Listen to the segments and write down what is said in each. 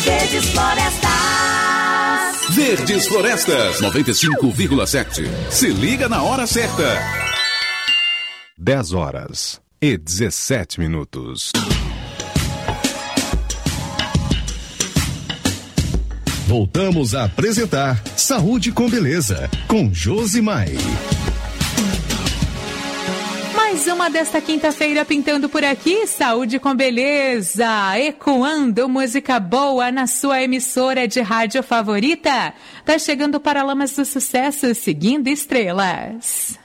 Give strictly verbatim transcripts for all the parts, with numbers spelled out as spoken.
Verdes Florestas. Verdes Florestas, noventa e cinco vírgula sete. Se liga na hora certa. dez horas e dezessete minutos. Voltamos a apresentar Saúde com Beleza, com Josimai. Mais uma desta quinta-feira pintando por aqui, Saúde com Beleza, ecoando música boa na sua emissora de rádio favorita. Tá chegando Paralamas do Sucesso, seguindo estrelas.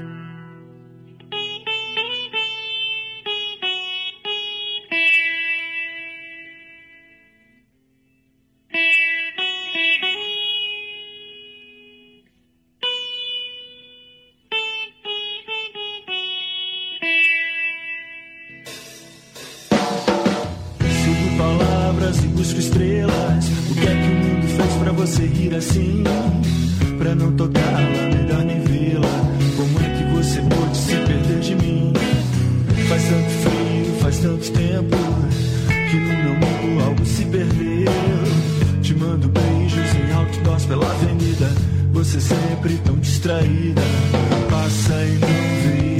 E busco estrelas. O que é que o mundo fez pra você rir assim? Pra não tocá-la, melhor nem vê-la. Como é que você pôde se perder de mim? Faz tanto frio, faz tanto tempo que no meu mundo algo se perdeu. Te mando beijos em outdoors pela avenida. Você sempre tão distraída. Passa e não vê.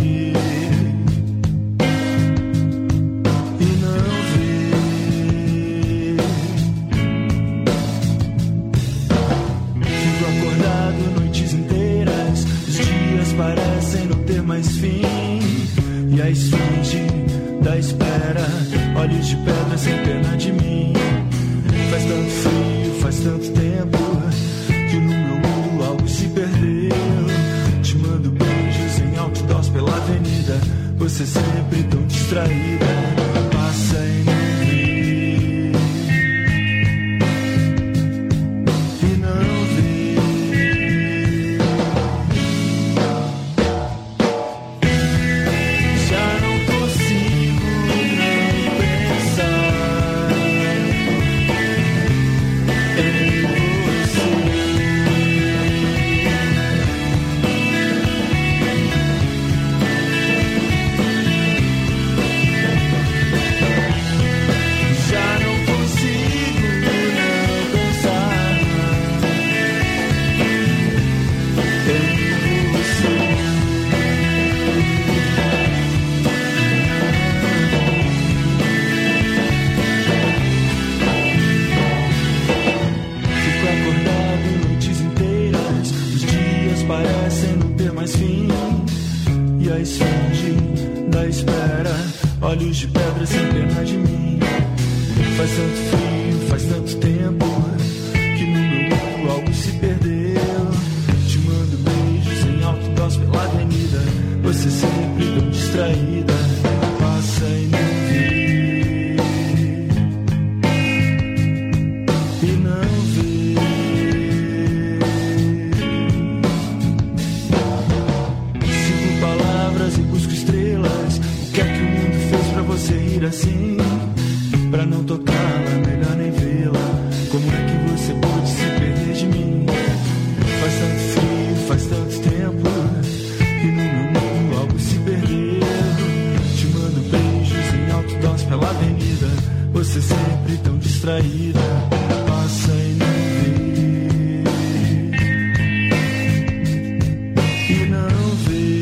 Parecem não ter mais fim. E a esfinge da espera, olhos de pedra sem pena de mim. Faz tanto frio, faz tanto tempo que no meu mundo algo se perdeu. Te mando beijos em outdoors pela avenida. Você sempre tão distraída. Passa e não vê. Olhos de pedra sem pena de mim. Faz tanto frio, faz tanto tempo que no meu mundo algo se perdeu. Te mando beijos em outdoors pela avenida. Você sempre tão distraída. Passa e não vê. E não vê. Sigo palavras e busco estrelas. O que é que o mundo fez pra você ir assim? Pra não tocá-la, melhor nem vê-la. Como é que você pôde se perder de mim? Faz tanto frio, faz tanto tempo que no meu mundo algo se perdeu. Te mando beijos em outdoors pela avenida. Você sempre tão distraída. Passa e não vê. E não vê.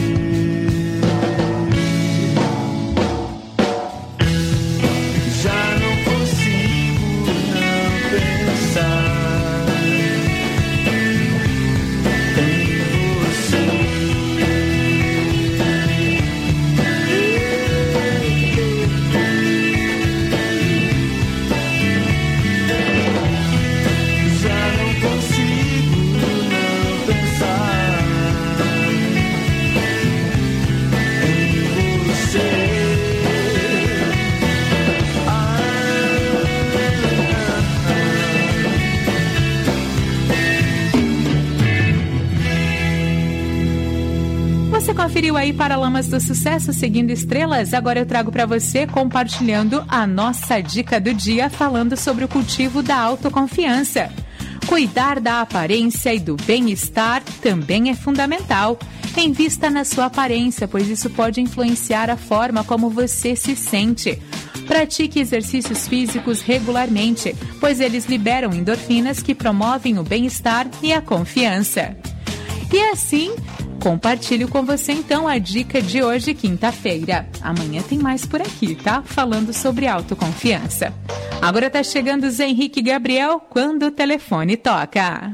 Conferiu aí Paralamas do Sucesso, seguindo estrelas? Agora eu trago para você, compartilhando a nossa dica do dia, falando sobre o cultivo da autoconfiança. Cuidar da aparência e do bem-estar também é fundamental. Invista na sua aparência, pois isso pode influenciar a forma como você se sente. Pratique exercícios físicos regularmente, pois eles liberam endorfinas que promovem o bem-estar e a confiança. E assim, compartilho com você então a dica de hoje, quinta-feira. Amanhã tem mais por aqui, tá? Falando sobre autoconfiança. Agora tá chegando o Zé Henrique Gabriel, quando o telefone toca.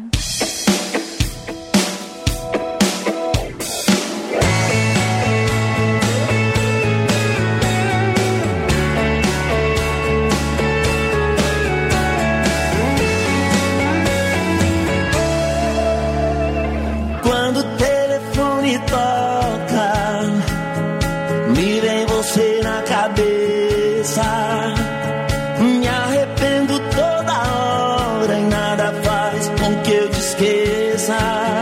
Me arrependo toda hora e nada faz com que eu te esqueça.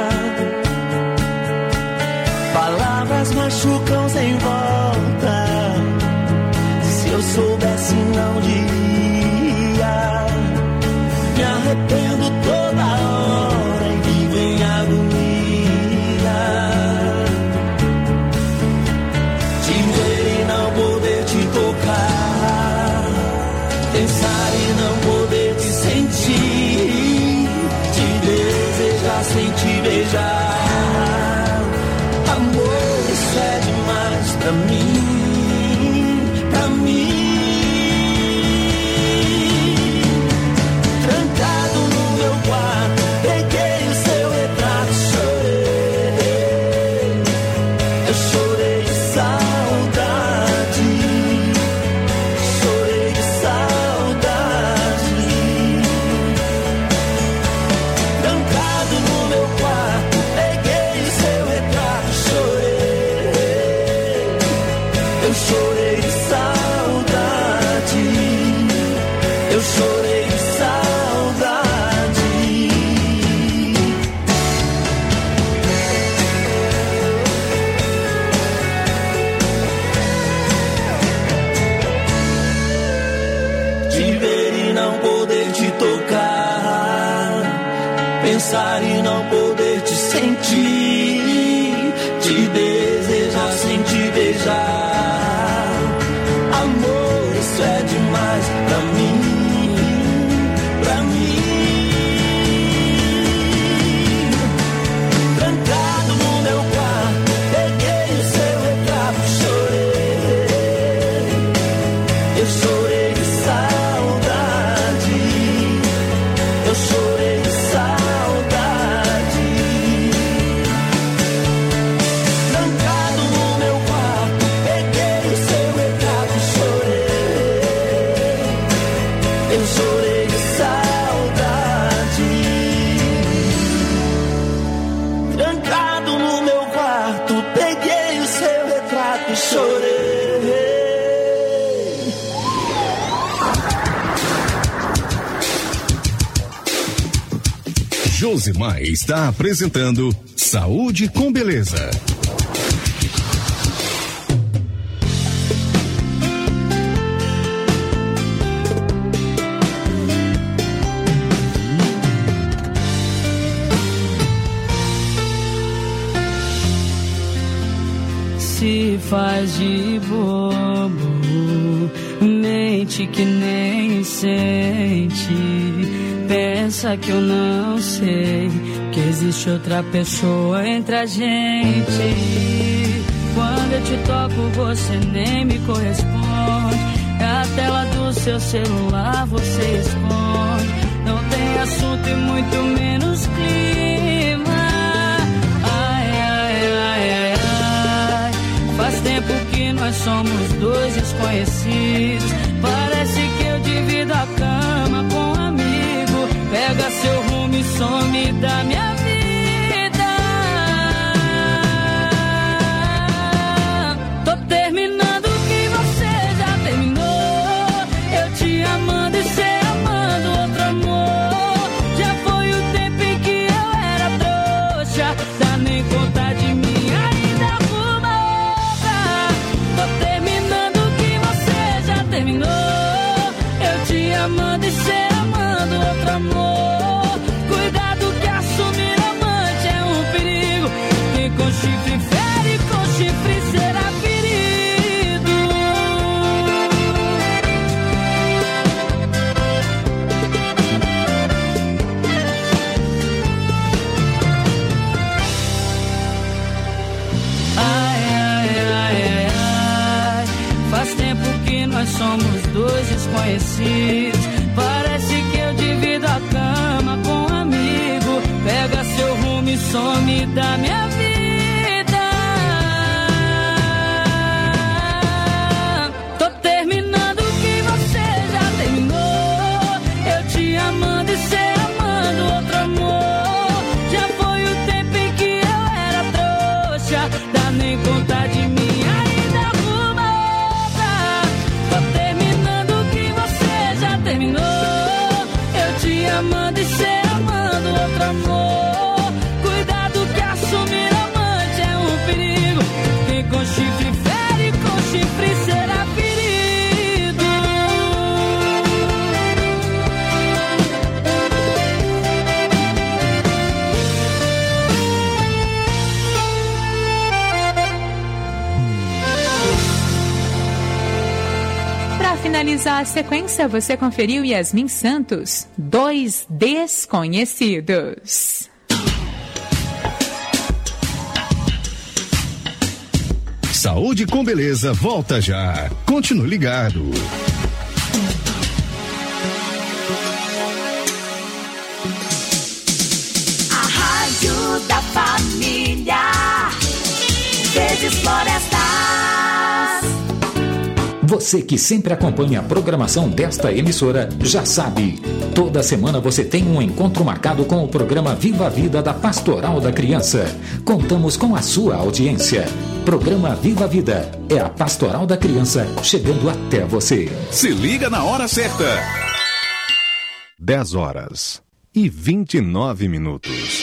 Palavras machucam sem volta. Se eu soubesse não diria. Me arrependo toda hora e vivo em agonia. Te ver e não poder te tocar. Pensar e não poder te sentir, te desejar sem te beijar. Amor, isso é demais pra mim, pra mim. Trancado no meu quarto, peguei o seu retrato, chorei. Eu chorei de saudade. Chorei de saudade. Trancado no meu quarto, peguei o seu retrato, chorei. Eu chorei de saudade. Eu chorei de saudade. Te ver e não poder te tocar. Pensar e não poder te sentir. Te desejar sem te beijar. Amor, isso é demais pra mim, pra mim. Trancado no meu quarto, peguei o seu retrato, chorei. Eu chorei de saudade. Eu chorei de saudade. Trancado no meu quarto, peguei o seu retrato, chorei. Eu chorei de saudade. Trancado no meu quarto, peguei o seu retrato, chorei. Josimar está apresentando Saúde com Beleza. Se faz de bobo, mente que nem sente. Pensa que eu não sei que existe outra pessoa entre a gente. Quando eu te toco você nem me corresponde. A tela do seu celular você esconde. Não tem assunto e muito menos clima. Ai, ai, ai, ai, ai. Faz tempo que nós somos dois desconhecidos. Parece que eu divido a cama com um amigo. Pega seu rumo e some da minha vida. Tô terminando o que você já terminou. Eu te amando e cê amando outro amor. Já foi o tempo em que eu era trouxa. Dá nem conta de mim, ainda arruma outra. Tô terminando o que você já terminou. Eu te amando e cê amando outro amor. Cuidado que assunto finalizar a sequência, você conferiu Yasmin Santos, Dois Desconhecidos. Saúde com Beleza volta já. Continue ligado. A Rádio da Família. Verdes Florestas. Você que sempre acompanha a programação desta emissora já sabe. Toda semana você tem um encontro marcado com o programa Viva a Vida da Pastoral da Criança. Contamos com a sua audiência. Programa Viva a Vida é a Pastoral da Criança chegando até você. Se liga na hora certa. dez horas e vinte e nove minutos.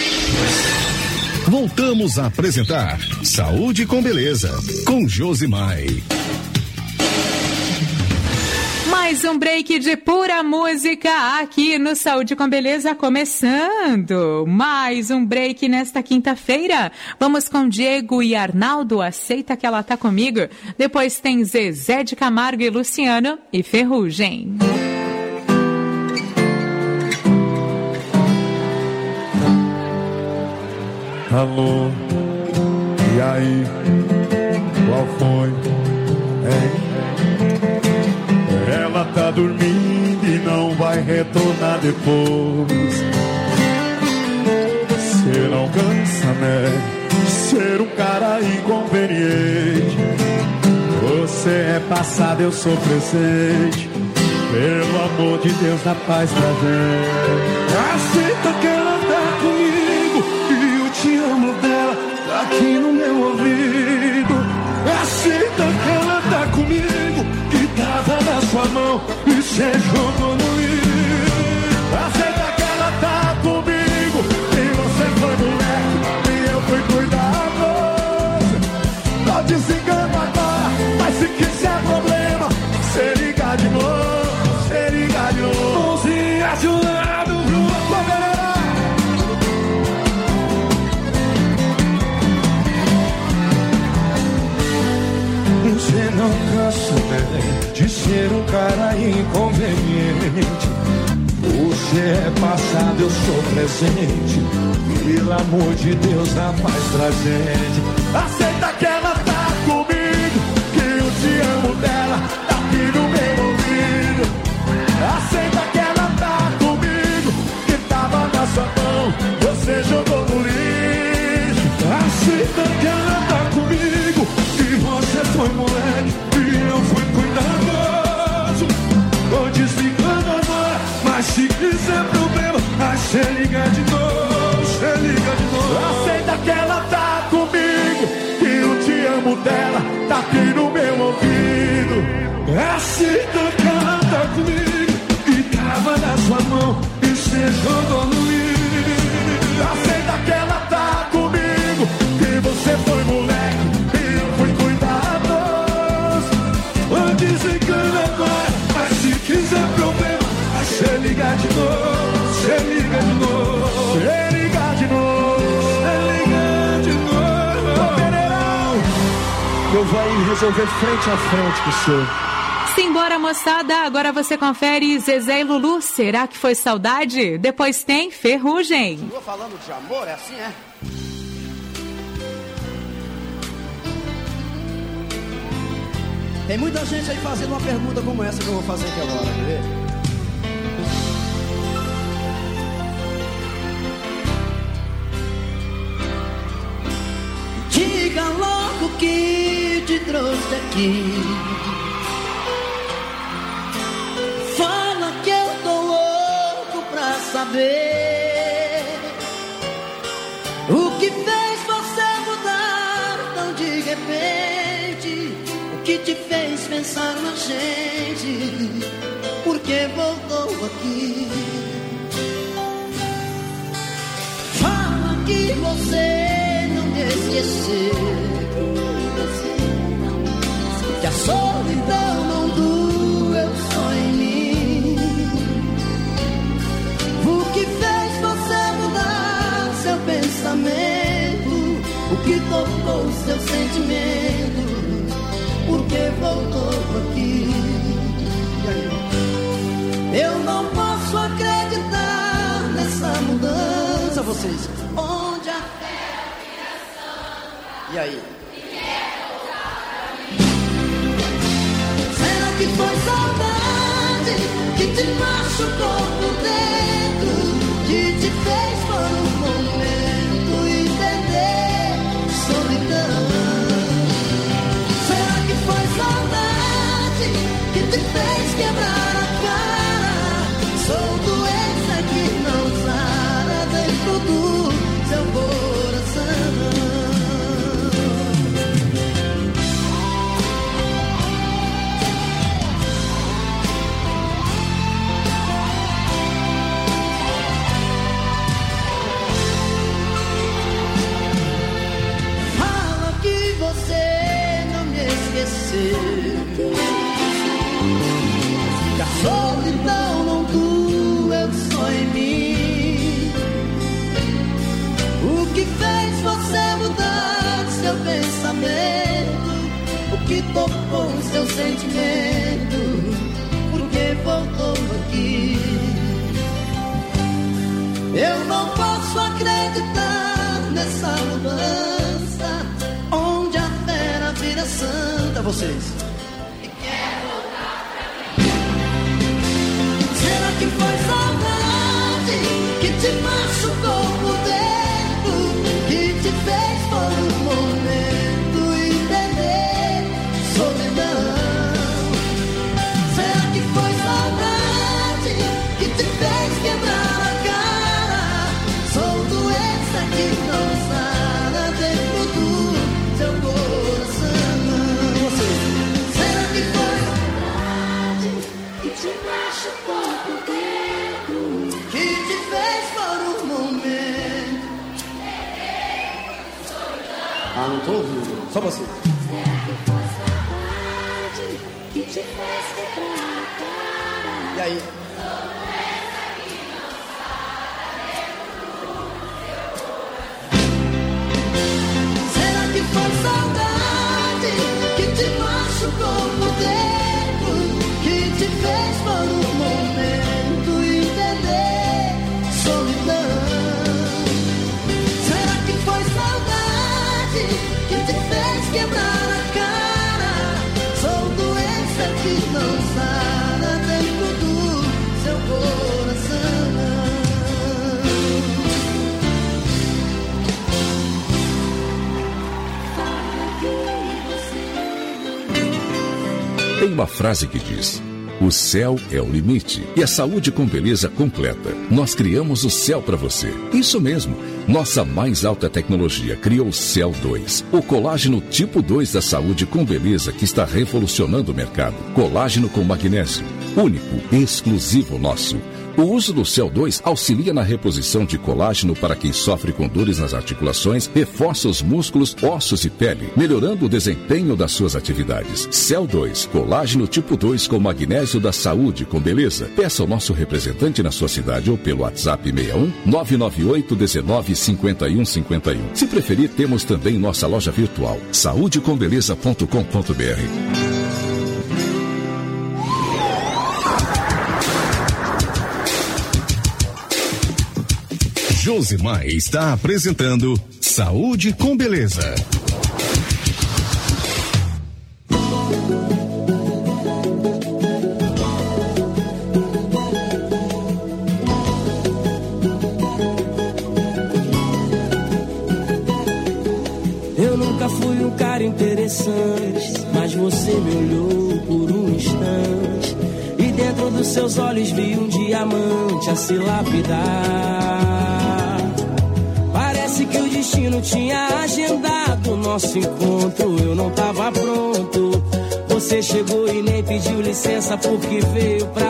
Voltamos a apresentar Saúde com Beleza, com Josimai. Mais um break de pura música aqui no Saúde com Beleza começando. Mais um break nesta quinta-feira. Vamos com Diego e Arnaldo, Aceita que ela tá comigo. Depois tem Zezé de Camargo e Luciano e Ferrugem. Alô, e aí, qual foi? Hein? Ela tá dormindo e não vai retornar depois. Você não cansa, né? De ser um cara inconveniente. Você é passado, eu sou presente. Pelo amor de Deus, dá paz pra gente. Aceita que ela tá comigo e eu te amo dela, tá aqui no meu ouvido. Aceita que ela tá comigo, que tava na sua mão e cê jogou no lixo. Aceita que ela tá comigo, e você foi moleque e eu fui cuidadoso. Tô desligando agora, mas se quiser problema, cê liga de novo, cê liga de novo. Mãozinha de um lado pro outro, galera. Você não cansa, né, de ser um cara inconveniente. Você é passado, eu sou presente. Pelo amor de Deus, dá paz pra gente. Aceita que ela tá comigo, que eu te amo dela, tá aqui no meu ouvido. Aceita que ela tá comigo, que tava na sua mão, você jogou no lixo. Aceita que ela tá comigo, você foi moleque e eu fui cuidadoso. Tô desligando agora, mas se quiser problema, aí cê liga de novo, cê liga de novo. Aceita que ela tá comigo, que eu te amo dela, tá aqui no meu ouvido. Aceita que ela tá comigo, que tava na sua mão e cê jogou no lixo. Aceita que ela tá comigo, que você foi moleque e eu fui cuidadoso. Desligando agora, mas se quiser problema, aí cê liga de novo, cê liga de novo, cê liga de novo, cê liga de novo. Ô, Pereirão, eu vou resolver frente a frente com o senhor. Simbora, moçada, agora você confere Zezé e Lulu, será que foi saudade? Depois tem Ferrugem. Tô falando de amor, é assim, é? Tem muita gente aí fazendo uma pergunta como essa que eu vou fazer aqui agora, quer ver? Diga logo que te trouxe aqui. Fala que eu tô louco pra saber o que fez você mudar tão de repente. O que te fez pensar na gente? Por que voltou aqui? Fala que você não me esqueceu, que a solidão não doeu só em mim. O que fez você mudar seu pensamento? O que tocou seu sentimento? Porque voltou aqui. Eu não posso acreditar nessa mudança. Vocês, onde a fé vira santa. E aí? Será que foi saudade que te machucou por dentro, que te fez por um momento entender solidão? Será que foi saudade que te fez quebrar a cara? Sou doença que não sara dentro do seu coração. Fala que você não me esqueceu, que a solidão não doeu só em mim. O que fez você mudar seu pensamento? O que tocou seu sentimento? Por que voltou aqui? Eu não posso acreditar nessa mudança, onde a fera vira santa. Vocês, será que foi saudade que te machucou por dentro, que te fez por um momento entender solidão? Será que foi saudade que te fez quebrar a cara? Sou doença que não sara dentro do seu coração. Será que foi saudade que te machucou por dentro, que te fez por um momento? Ah, não tô ouvindo. Só você. Que te fez quebrar a cara? E aí? Será que foi saudade que te machucou por dentro, que te fez por um momento entender solidão? Será que foi saudade que te fez quebrar a cara? Sou doença que não sara dentro do seu coração. Tem uma frase que diz: o céu é o limite e a saúde com beleza completa. Nós criamos o céu para você. Isso mesmo. Nossa mais alta tecnologia criou o Cell dois, o colágeno tipo dois da saúde com beleza que está revolucionando o mercado. Colágeno com magnésio, único, exclusivo nosso. O uso do Cell dois auxilia na reposição de colágeno para quem sofre com dores nas articulações, reforça os músculos, ossos e pele, melhorando o desempenho das suas atividades. Cell dois, colágeno tipo dois com magnésio da saúde com beleza. Peça ao nosso representante na sua cidade ou pelo WhatsApp seis um nove nove oito um nove cinco um cinco um. Se preferir, temos também nossa loja virtual saúde com beleza ponto com ponto b r. Josimar está apresentando Saúde com Beleza. Eu nunca fui um cara interessante, mas você me olhou por um instante e dentro dos seus olhos vi um diamante a se lapidar. Parece que o destino tinha agendado o nosso encontro. Eu não tava pronto. Você chegou e nem pediu licença porque veio pra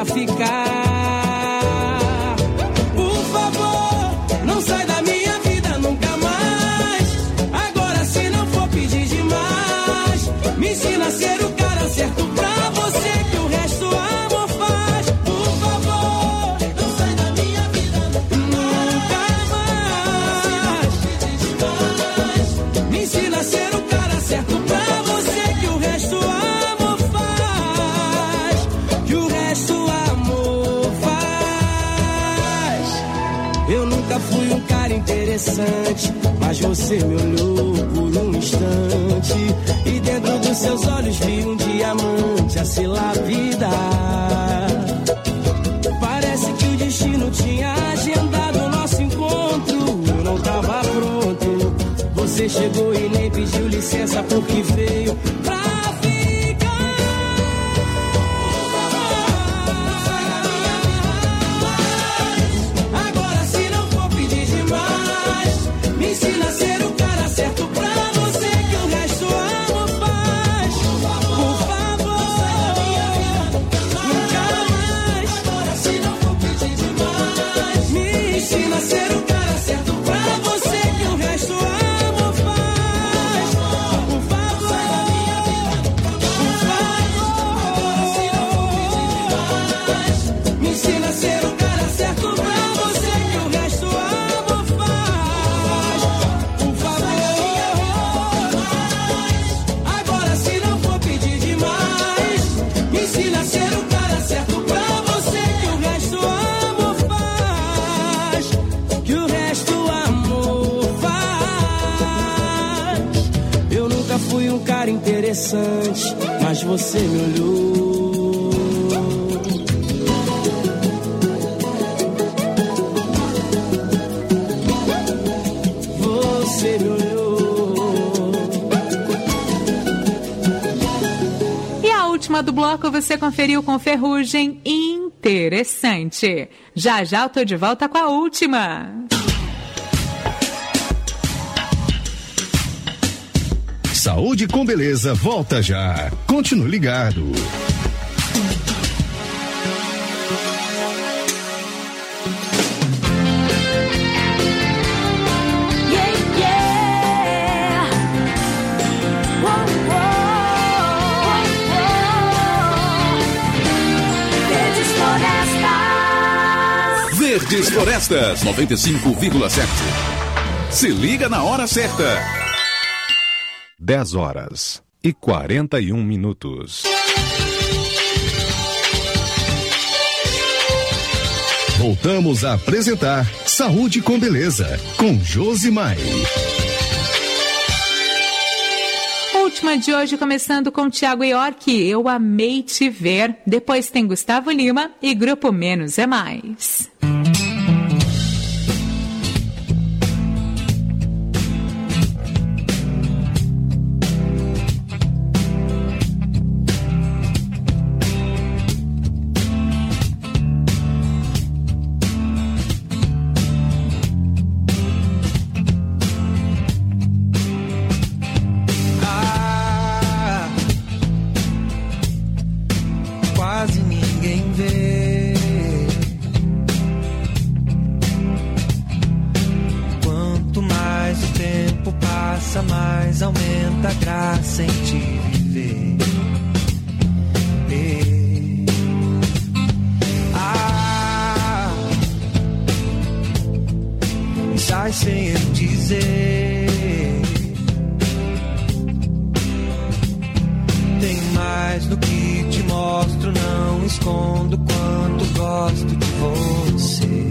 ficar. Por favor, não sai da minha vida nunca mais. Agora se não for pedir demais, me ensina a ser o cara certo pra você, que o resto o amor faz. Por favor, não sai da minha vida nunca mais. Me ensina a ser o cara certo pra você, que o resto o amor faz. Que o resto o amor interessante, mas você me olhou por um instante e dentro dos seus olhos vi um diamante a se lapidar. Parece que o destino tinha agendado o nosso encontro, eu não tava pronto. Você chegou e nem pediu licença porque veio pra ensina a ser o cara certo pra você, que o resto eu amo, faz. Por favor, nunca mais. Agora se não for pedir demais, me ensina a ser o cara certo pra você, que o resto eu amo, faz. Por favor, por favor, se não for pedir demais, me ensina a ser o cara certo pra você, que o resto eu amo. Ensina a ser o cara certo pra você, que o resto amor faz, que o resto amor faz. Eu nunca fui um cara interessante, mas você me olhou. Você me olhou. Do bloco você conferiu com Ferrugem Interessante. Já já eu tô de volta com a última. Saúde com Beleza volta já. Continue ligado. Verdes Florestas noventa e cinco vírgula sete. Se liga na hora certa. dez horas e quarenta e um minutos. Voltamos a apresentar Saúde com Beleza, com Josimar. Última de hoje, começando com Thiago York, Eu Amei Te Ver. Depois tem Gustavo Lima e Grupo Menos é Mais. Mais aumenta a graça em te viver. E, ah, sai sem eu dizer. Tem mais do que te mostro, não escondo quanto gosto de você.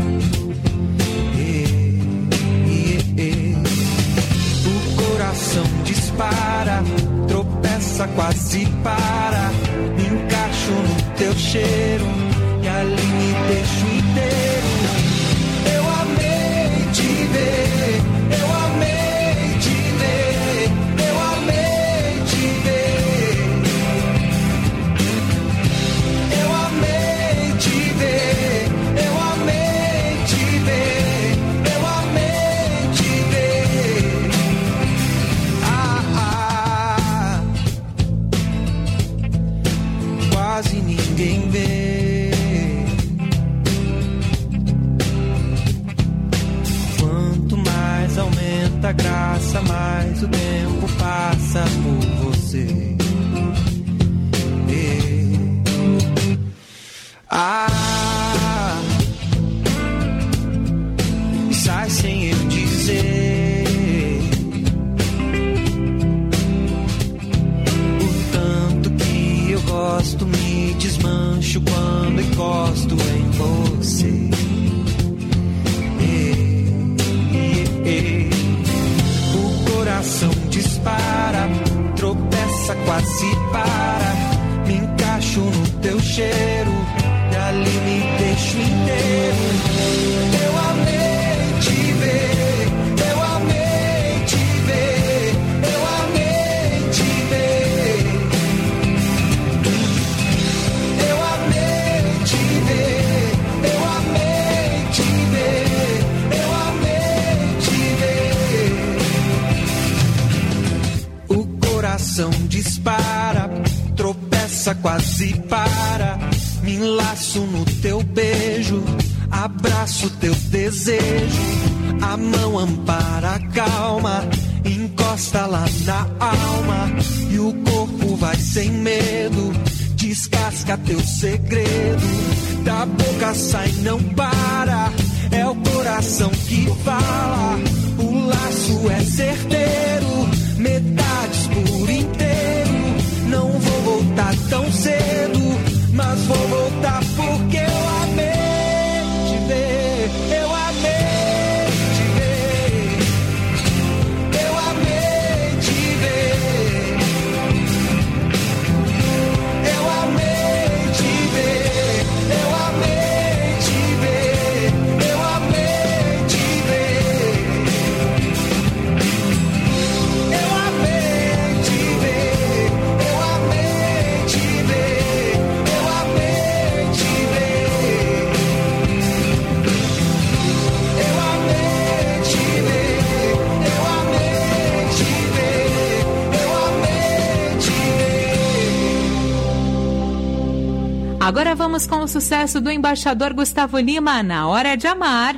Coração dispara, tropeça, quase para. Me encaixo no teu cheiro e ali me deixo inteiro. Eu amei te ver, eu amei te ver, eu amei te ver. Eu amei te ver, eu amei te ver, eu amei te ver. Quase ninguém vê. Quanto mais aumenta a graça, mais o tempo passa por você. E, ah, sai sem eu dizer. O tanto que eu gosto, me desmancho quando encosto em você. E, e, dispara, tropeça, quase para. Me enlaço no teu beijo, abraço teu desejo. A mão ampara a calma, encosta lá na alma. E o corpo vai sem medo, descasca teu segredo. Da boca sai, não para, é o coração que fala. O laço é certeiro, metades por inteiro. Não vou voltar tão cedo, mas vou voltar porque eu amei te ver. Eu amei te ver. Eu amei te ver. Eu amei te ver. Eu amei te ver. Eu amei te ver. Eu amei te ver. Eu amei te ver. Eu amei te ver. Eu amei te ver. Eu amei te ver. Eu amei te ver. Agora vamos com o sucesso do embaixador Gustavo Lima, Na Hora de Amar.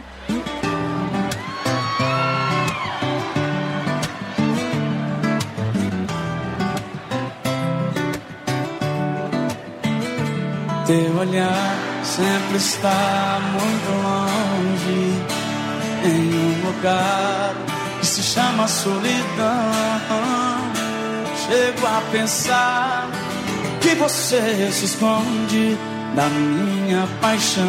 Teu olhar sempre está muito longe, em um lugar que se chama solidão. Chego a pensar que você se esconde da minha paixão.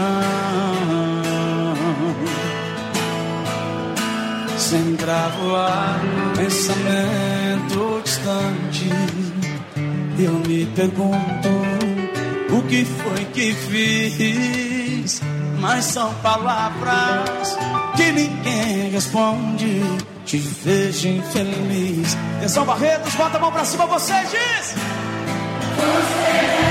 Sem gravar pensamento distante, eu me pergunto o que foi que fiz. Mas são palavras que ninguém responde. Te vejo infeliz. Atenção, Barretos, bota a mão pra cima, você diz. Você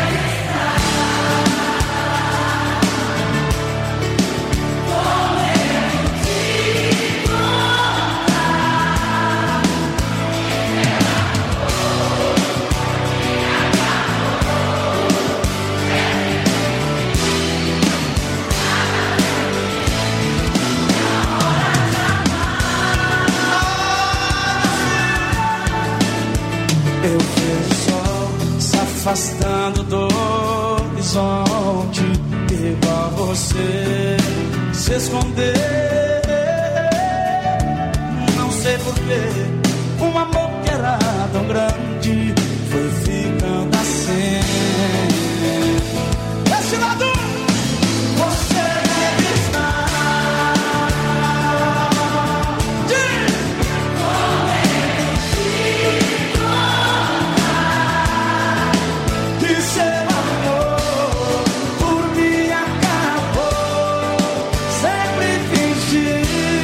afastando do horizonte, igual você se esconder. Não sei porquê, um amor que era tão grande foi ficando assim. Esse lado, você deve estar.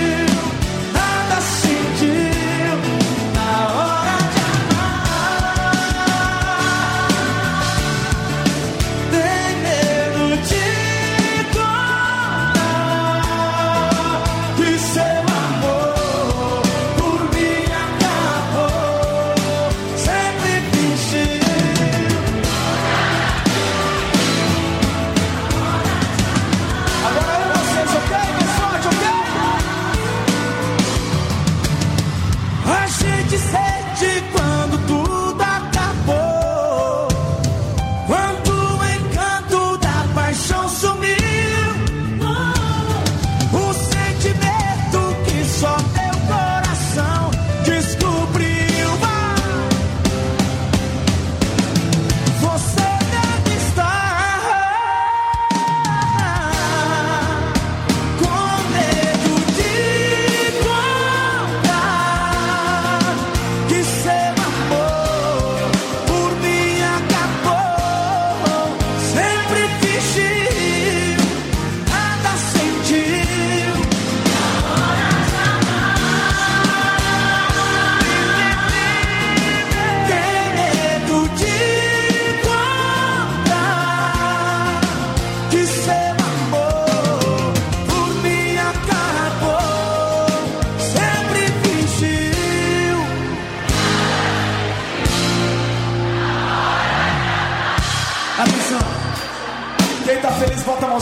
Nada sentiu na hora de amar.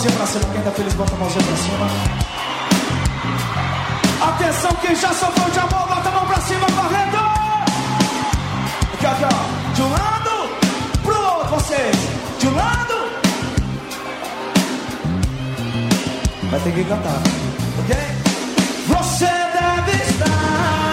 mãozinha pra cima. Quem tá feliz, bota a mãozinha pra cima. Atenção, quem já sofreu de amor, bota a mão pra cima, correndo. Aqui, aqui, ó. De um lado pro outro, vocês. De um lado. Vai ter que cantar, ok? Você deve estar.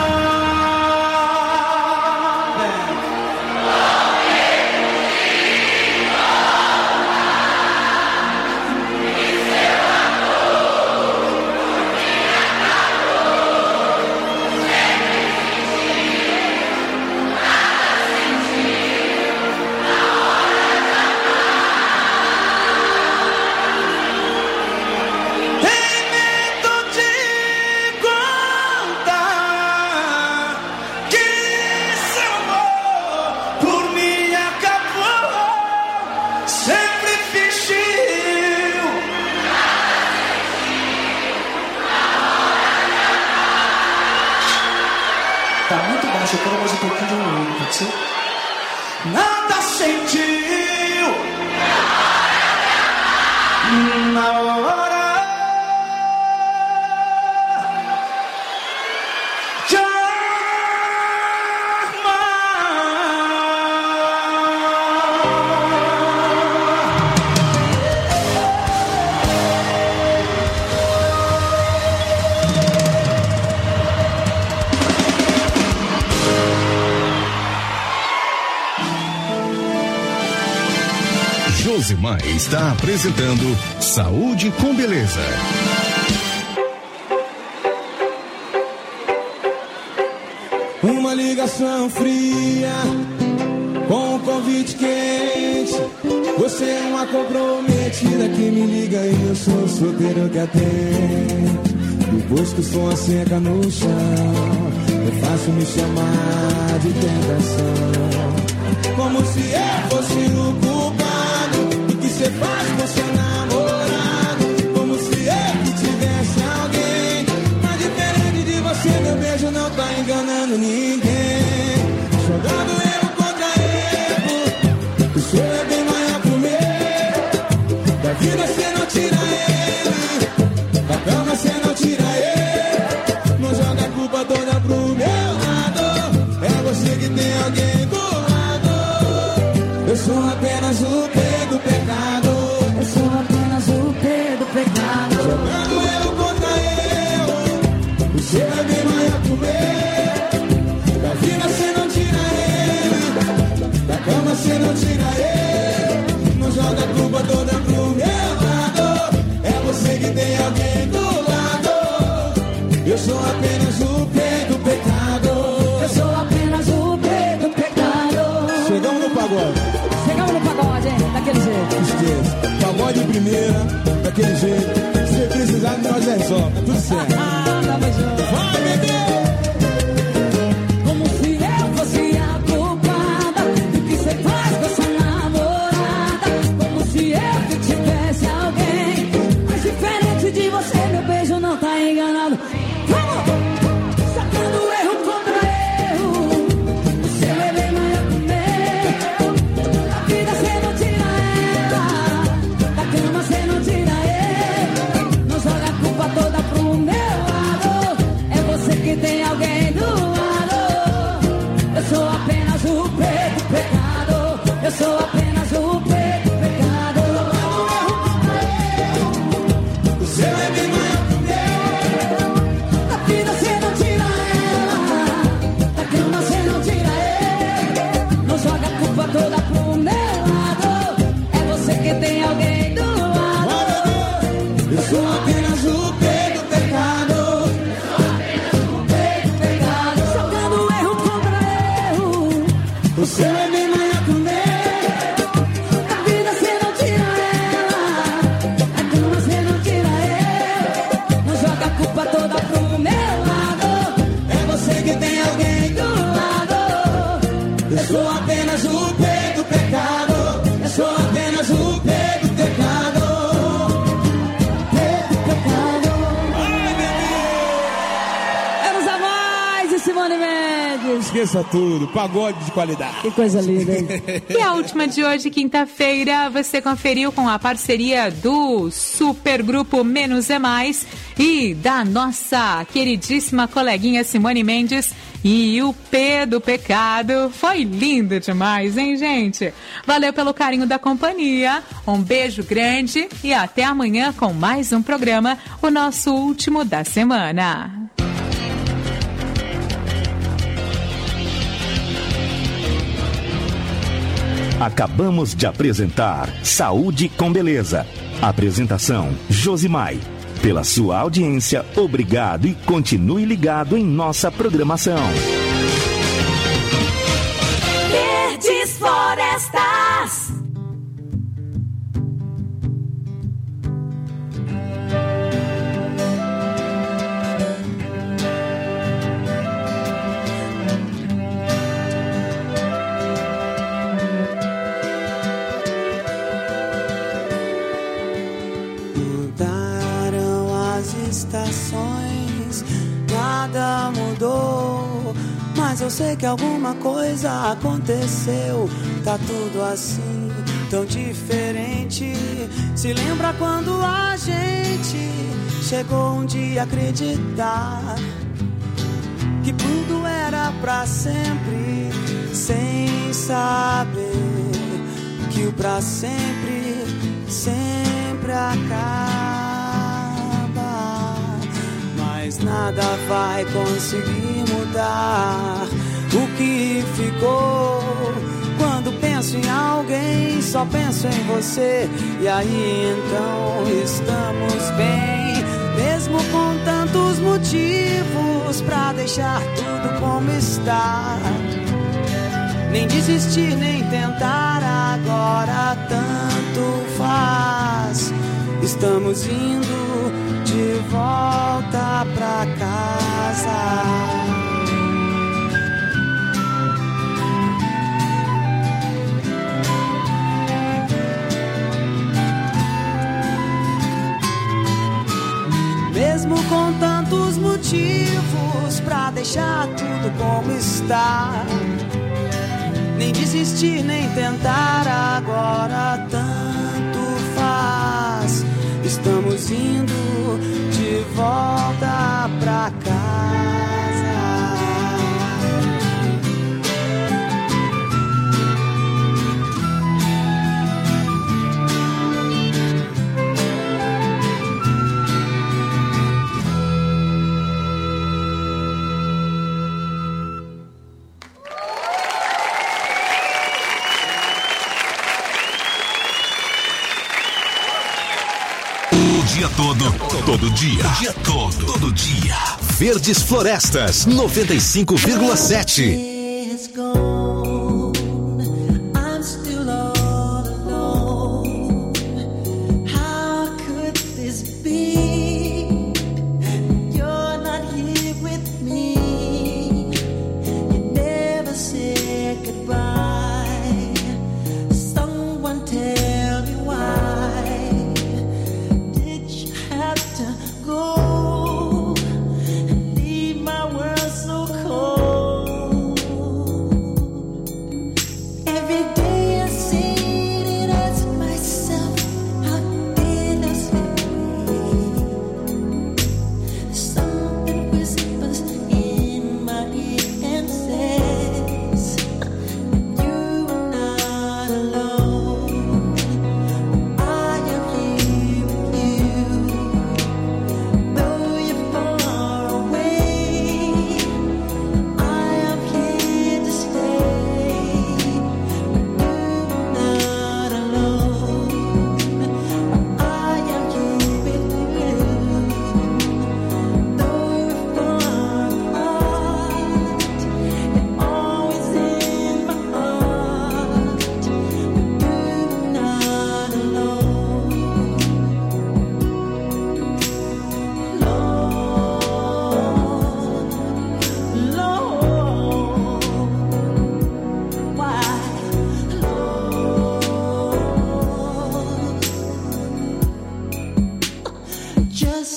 Eu quero mais um pouquinho de um, pode ser? Nada sentiu na hora de Josimar está apresentando Saúde com Beleza. Uma ligação fria com um convite quente. Você é uma comprometida que me liga e eu sou o solteiro que atende. Depois que o som seca no chão, é fácil me chamar de tentação. Como se eu fosse o culpado e que cê faz com seu namorado. Como se eu que tivesse alguém. Mas diferente de você, meu beijo não tá enganando ninguém. Jogando erro contra erro, o seu é bem maior que o meu. Da vida cê não tira ele, da cama cê não tira ele. Não joga a culpa toda pro meu lado. É você que tem alguém do lado. Eu sou apenas o pé do pecado. Eu sou apenas o pé do pecado. Jogando eu contra eu, o seu é bem maior que o meu. Da vida cê não tira ele, da cama cê não tira ele. Não joga a culpa toda pro meu lado. É você que tem alguém do lado. Eu sou apenas o pé do pecado. Eu sou apenas o pé do pecado. Chegamos no pagode. Chegamos no pagode, hein? Daquele jeito. Esqueça. Pagode primeira, daquele jeito. Se precisar de nós é só. Tá tudo certo. Ah, tamo junto. Vai, bebê! Como se eu fosse a culpada do que você faz com essa namorada. Como se eu que tivesse alguém. Mas diferente de você, meu beijo não tá enganado. Vamos! Sacando erro contra erro. O seu é bem maior que o meu. Da vida cê não tira ela, da cama cê não tira ele. Não joga a culpa toda pro meu lado. É você que tem alguém do lado. Eu sou apenas o preto pecado. Eu sou apenas o preto pecado. O seu é bem maior que o meu. Da vida cê não tira ela, da cama cê não tira ele. Não joga a culpa toda pro meu lado. É você que tem alguém do lado. Eu sou apenas o pé do pecado. Preto pecado. Jogando erro contra erro. O seu é bem maior que o meu. Da vida cê não tira ela, da cama cê não tira ele. Não joga a culpa toda pro meu lado. É você que tem alguém do lado. Eu sou apenas o pé do pecado. Eu sou apenas o pé do pecado. Preto pecado. esqueça tudo. Pagode de qualidade. Que coisa linda, hein? E a última de hoje, quinta-feira, você conferiu com a parceria do Supergrupo Menos é Mais e da nossa queridíssima coleguinha Simone Mendes e o P do Pecado. Foi lindo demais, hein, gente? Valeu pelo carinho da companhia. Um beijo grande e até amanhã com mais um programa, o nosso último da semana. Acabamos de apresentar Saúde com Beleza. Apresentação Josimar. Pela sua audiência, obrigado e continue ligado em nossa programação. Verdes Florestas. Estações, nada mudou, mas eu sei que alguma coisa aconteceu. Tá tudo assim, tão diferente. Se lembra quando a gente chegou um dia a acreditar que tudo era pra sempre, sem saber que o pra sempre sempre acaba. Mas nada vai conseguir mudar o que ficou. Quando penso em alguém, só penso em você. E aí então estamos bem, mesmo com tantos motivos pra deixar tudo como está. Nem desistir, nem tentar, agora tanto faz. Estamos indo de volta pra casa. Mesmo com tantos motivos pra deixar tudo como está. Nem desistir, nem tentar, agora tanto faz. Estamos indo de volta pra casa. Dia todo, todo dia, o dia todo, todo dia. Verdes Florestas, noventa e cinco vírgula sete.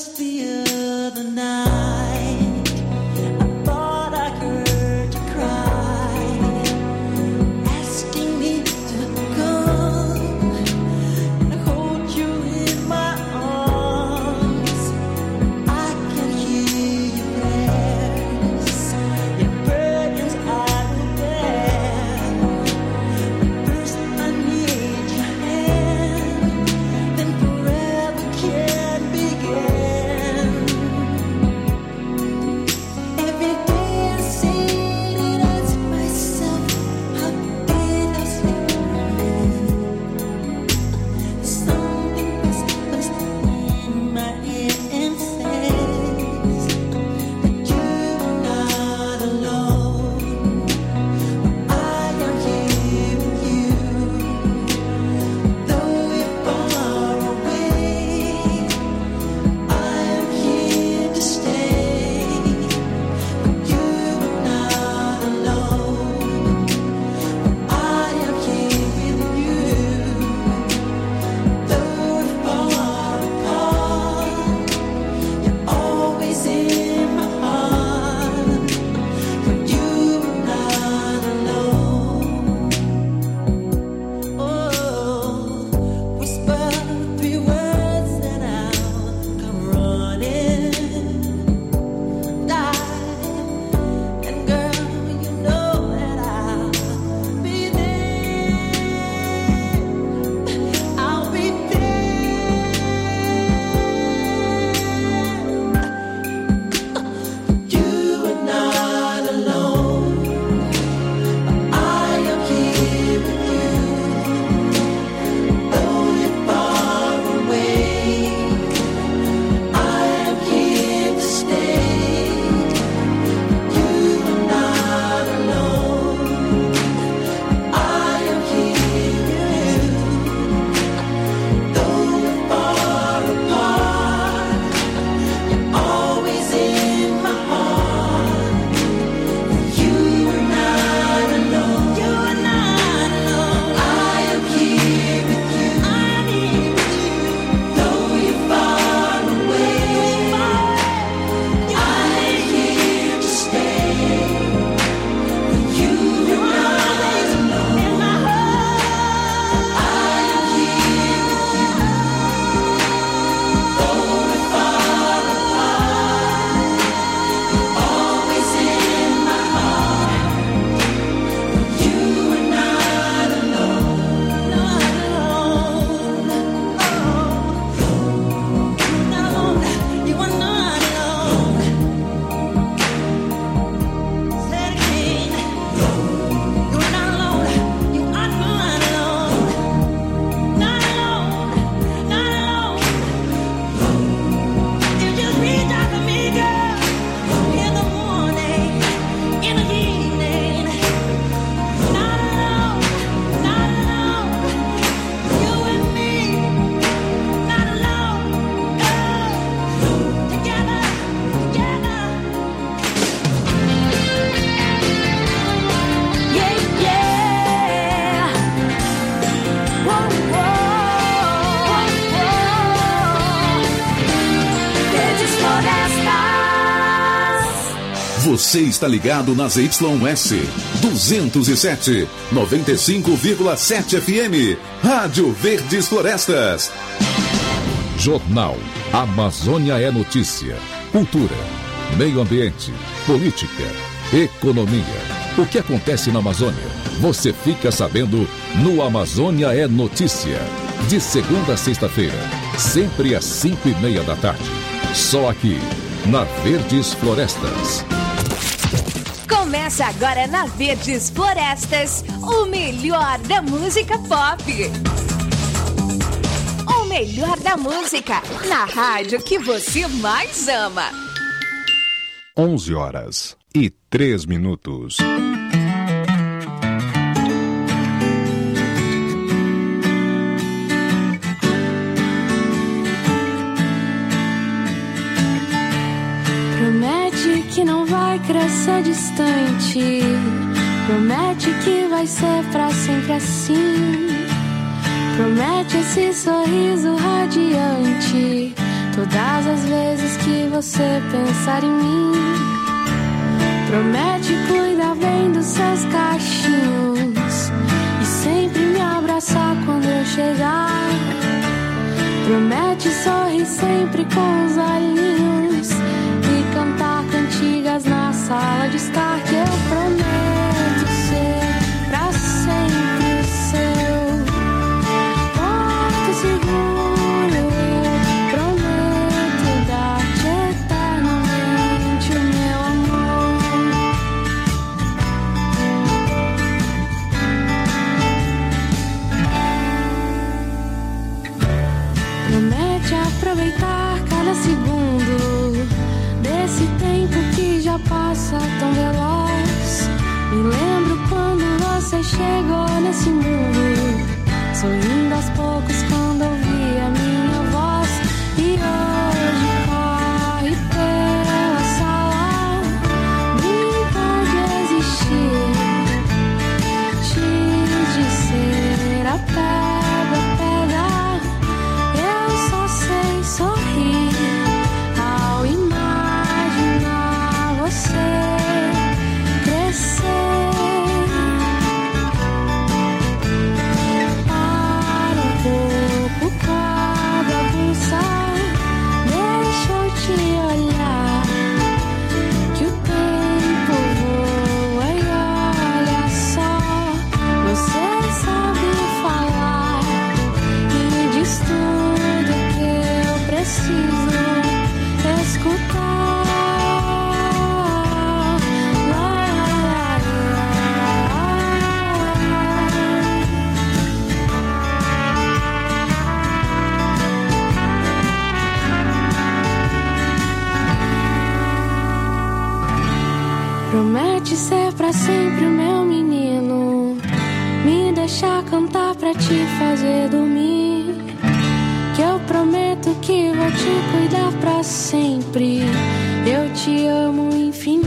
the other night, I thought I heard you cry. Você está ligado nas Y S duzentos e sete, noventa e cinco vírgula sete F M, Rádio Verdes Florestas. Jornal Amazônia é Notícia. Cultura, meio ambiente, política, economia. O que acontece na Amazônia? Você fica sabendo no Amazônia é Notícia. De segunda a sexta-feira, sempre às cinco e meia da tarde. Só aqui, na Verdes Florestas. Começa agora na Verdes Florestas, o melhor da música pop. O melhor da música, na rádio que você mais ama. onze horas e três minutos. Promete que não vai crescer distante. Promete que vai ser pra sempre assim. Promete esse sorriso radiante todas as vezes que você pensar em mim. Promete cuidar bem dos seus cachinhos e sempre me abraçar quando eu chegar. Promete sorrir sempre com os olhinhos e cantar cantigas na sala de estar. Que eu prometo ser pra sempre o seu porto seguro. Eu prometo dar-te eternamente o meu amor. Promete aproveitar cada segundo desse tempo que já passa tão veloz. Me lembro quando você chegou nesse mundo, sorrindo aos poucos quando ouvi a minha voz. E hoje corre pela sala, brinca de existir, antes de ser a pega, pega. Eu só sei sorrir ao imaginar você crescer. Para um pouco cada bagunçar, deixa eu te olhar, que o tempo voa e olha só. Você sabe falar e diz tudo que eu preciso escutar. Promete ser pra sempre o meu menino, me deixar cantar pra te fazer dormir. Que eu prometo que vou te cuidar pra sempre. Eu te amo infinito,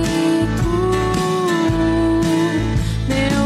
meu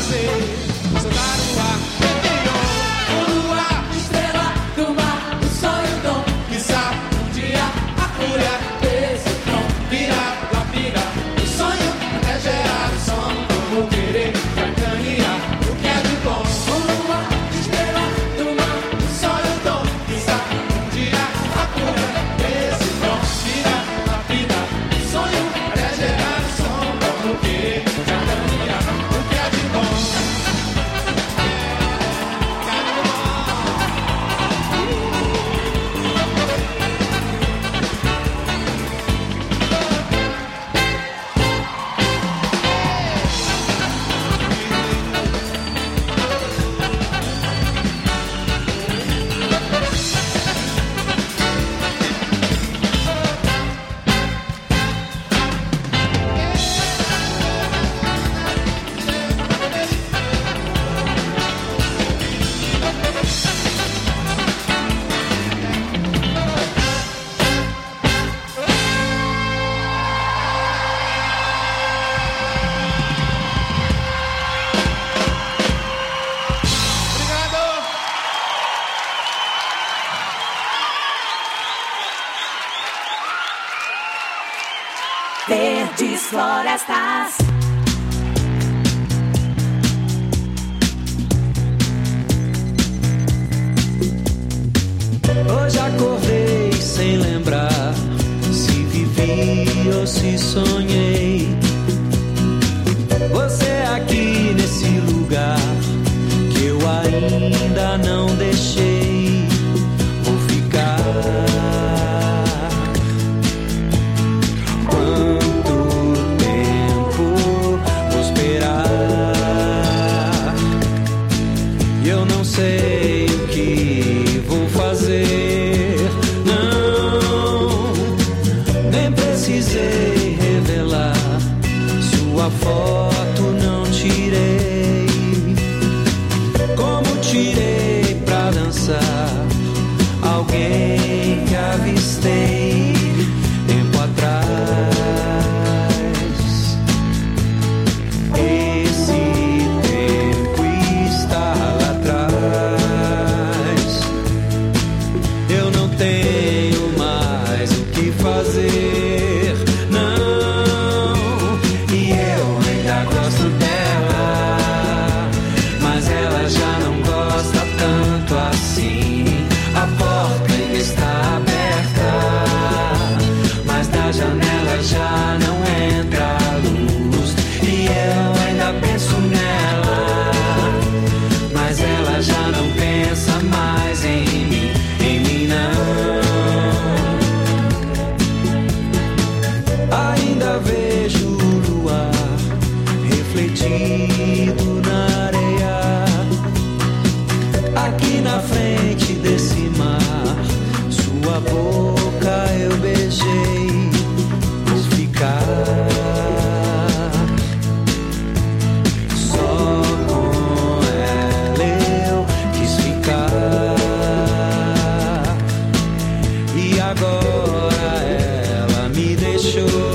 Verdes Florestas. Hoje acordei sem lembrar se vivi ou se sonhei. Você aqui nesse lugar que eu ainda não deixei. Vou ficar. Sei o que vou fazer, não, nem precisei revelar. Sua foto não tirei, como tirei pra dançar alguém que avistei tempo atrás. Tenho mais o que fazer, não, e eu ainda gosto dela, mas ela já não gosta tanto assim. A porta ainda está aberta, mas da janela já não entra a luz, e eu ainda penso nela, mas ela já não pensa mais em mim. Ainda vejo o luar refletido na areia, aqui na frente desse mar. Sua boca eu beijei, vou ficar só com ela. Eu quis ficar e agora ela me deixou.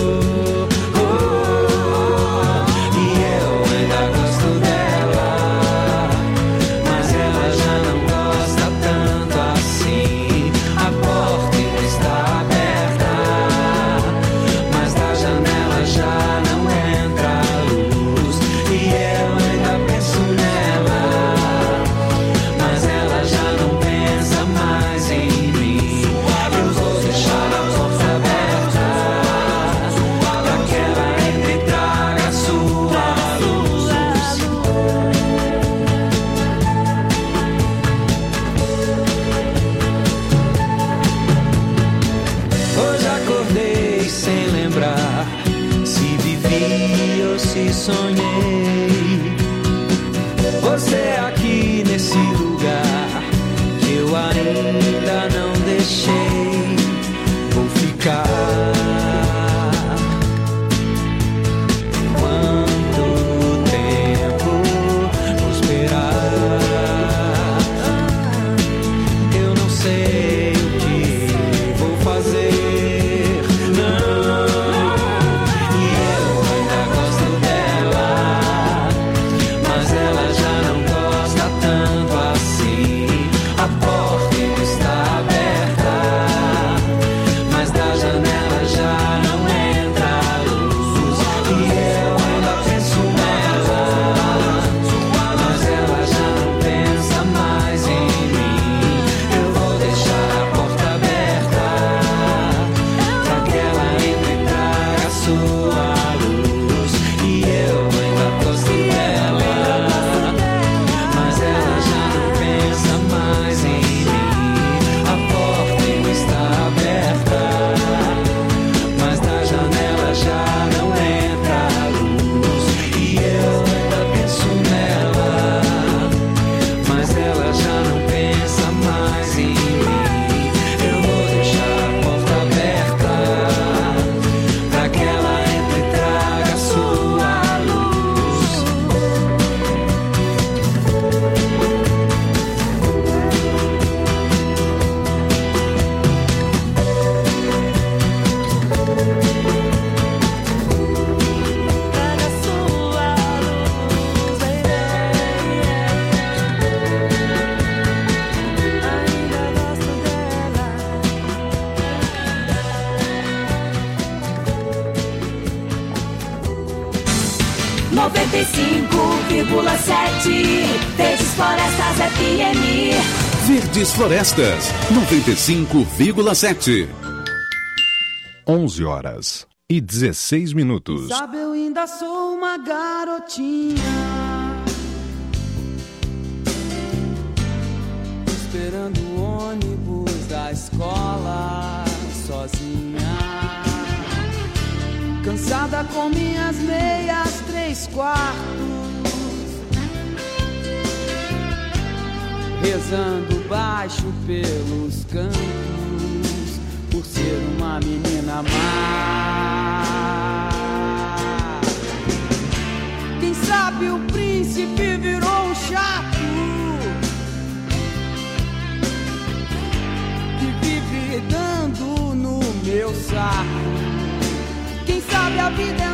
Sonhei você aqui nesse lugar que eu ainda não deixei. Vou ficar. Quanto tempo vou esperar? Eu não sei o que vou fazer, não. E eu ainda gosto dela, sete. Verdes Florestas F M. Verdes Florestas, noventa e cinco vírgula sete. onze horas e dezesseis minutos. Sabe, eu ainda sou uma garotinha, esperando o ônibus da escola sozinha, cansada com minhas meias três quartos, rezando baixo pelos cantos, por ser uma menina má. Quem sabe o príncipe virou um chato que vive dando no meu saco. Quem sabe a vida